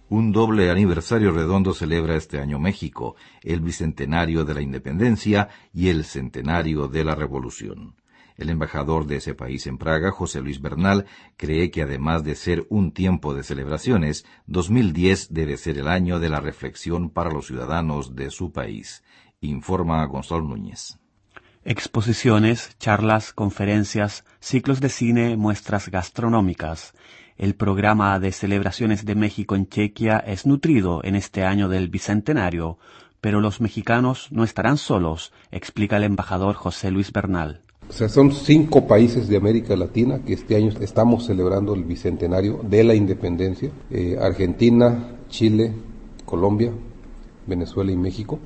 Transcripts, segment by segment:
Un doble aniversario redondo celebra este año México, el bicentenario de la independencia y el centenario de la revolución. El embajador de ese país en Praga, José Luis Bernal, cree que además de ser un tiempo de celebraciones, 2010 debe ser el año de la reflexión para los ciudadanos de su país. Informa Gonzalo Núñez. Exposiciones, charlas, conferencias, ciclos de cine, muestras gastronómicas. El programa de celebraciones de México en Chequia es nutrido en este año del bicentenario, pero los mexicanos no estarán solos, explica el embajador José Luis Bernal. O sea, son 5 países de América Latina que este año estamos celebrando el bicentenario de la independencia. Argentina, Chile, Colombia, Venezuela y México.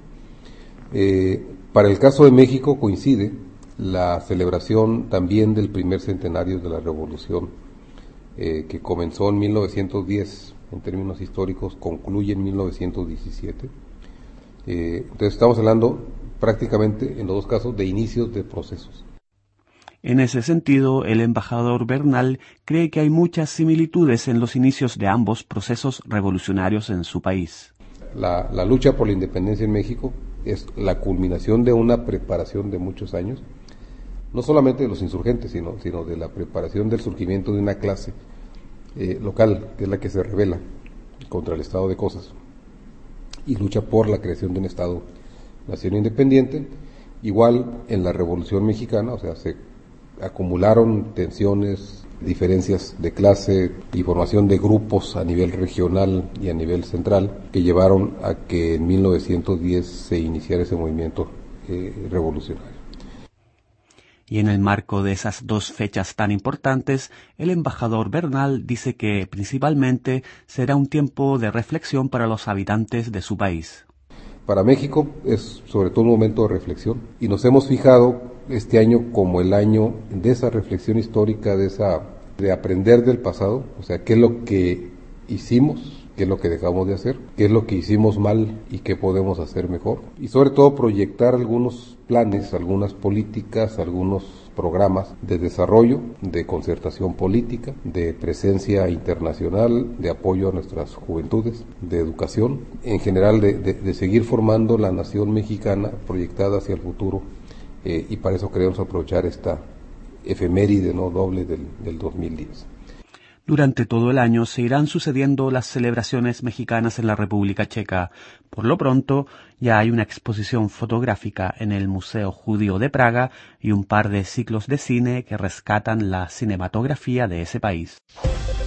Para el caso de México coincide la celebración también del primer centenario de la Revolución, que comenzó en 1910, en términos históricos, concluye en 1917. Entonces estamos hablando prácticamente, en los dos casos, de inicios de procesos. En ese sentido, el embajador Bernal cree que hay muchas similitudes en los inicios de ambos procesos revolucionarios en su país. La lucha por la independencia en México es la culminación de una preparación de muchos años, no solamente de los insurgentes, sino de la preparación del surgimiento de una clase local, que es la que se rebela contra el estado de cosas y lucha por la creación de un Estado-nación independiente. Igual en la Revolución Mexicana, o sea, se acumularon tensiones, diferencias de clase y formación de grupos a nivel regional y a nivel central que llevaron a que en 1910 se iniciara ese movimiento revolucionario. Y en el marco de esas dos fechas tan importantes, el embajador Bernal dice que principalmente será un tiempo de reflexión para los habitantes de su país. Para México es sobre todo un momento de reflexión y nos hemos fijado este año como el año de esa reflexión histórica, de aprender del pasado, o sea, qué es lo que hicimos, qué es lo que dejamos de hacer, qué es lo que hicimos mal y qué podemos hacer mejor. Y sobre todo proyectar algunos planes, algunas políticas, algunos programas de desarrollo, de concertación política, de presencia internacional, de apoyo a nuestras juventudes, de educación, en general de seguir formando la nación mexicana proyectada hacia el futuro, y para eso queremos aprovechar esta efeméride no doble del 2010. Durante todo el año se irán sucediendo las celebraciones mexicanas en la República Checa. Por lo pronto, ya hay una exposición fotográfica en el Museo Judío de Praga y un par de ciclos de cine que rescatan la cinematografía de ese país.